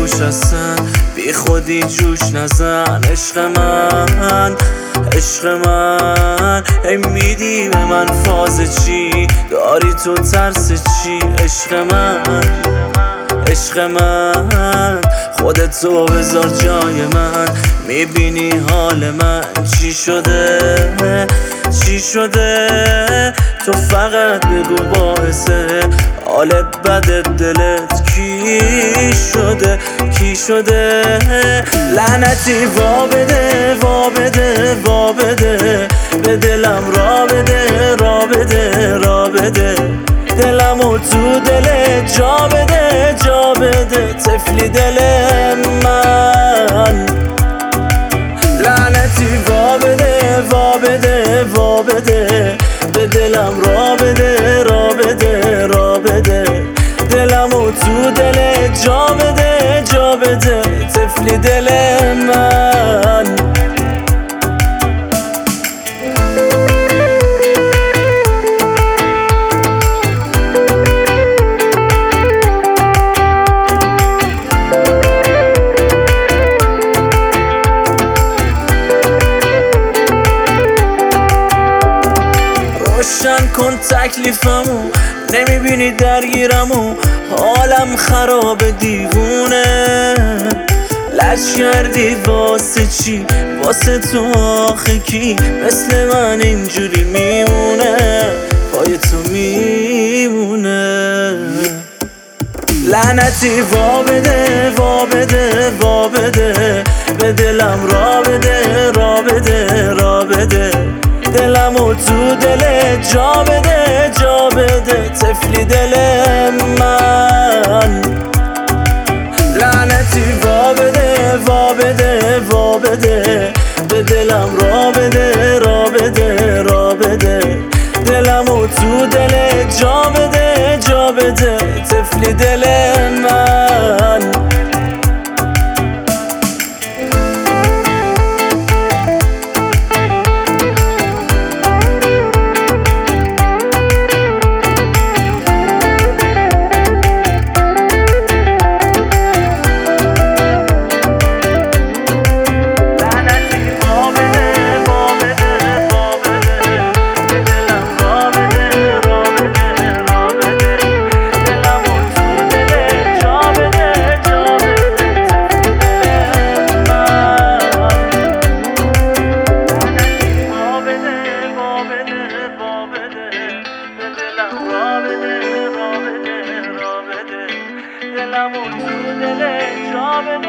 روش هستن، بی خودی جوش نزن. عشق من، عشق من، ای میدی به من فاز چی؟ داری تو ترس چی؟ عشق من، عشق من، خودتو بذار جای من. میبینی حال من چی شده، چی شده؟ تو فقط بگو باعثه حال بد دلت کی شده، کی شده؟ لعنتی وا بده، وا بده، وا بده، به دلم را بده، را بده، را بده. دلمو تو دلت جا بده، جا بده، طفلی دل من. لعنتی وا بده، وا بده، وا بده، به دلم را بده، را بده، را بده. دلمو تو دلت جا بده، جا بده، طفلی دل من. روشن کن تکلیفمو، نمیبینی درگیرمو، حالم خراب دیوونه. لج کردی واسه چی؟ واسه تو آخه کی مثل من اینجوری میمونه؟ پای تو میمونه. لعنتی وا بده، وا بده، وا بده، به دلم را بده، را بده، را بده. دلمو تو دلت جا بده، جا بده، طفلی دل من. لعنتی وا بده، وا بده، وا بده، به دلم را بده، را بده، را بده. دلمو تو دلت جا بده، جا بده، طفلی دل من. دلمو تو دلت جا بده.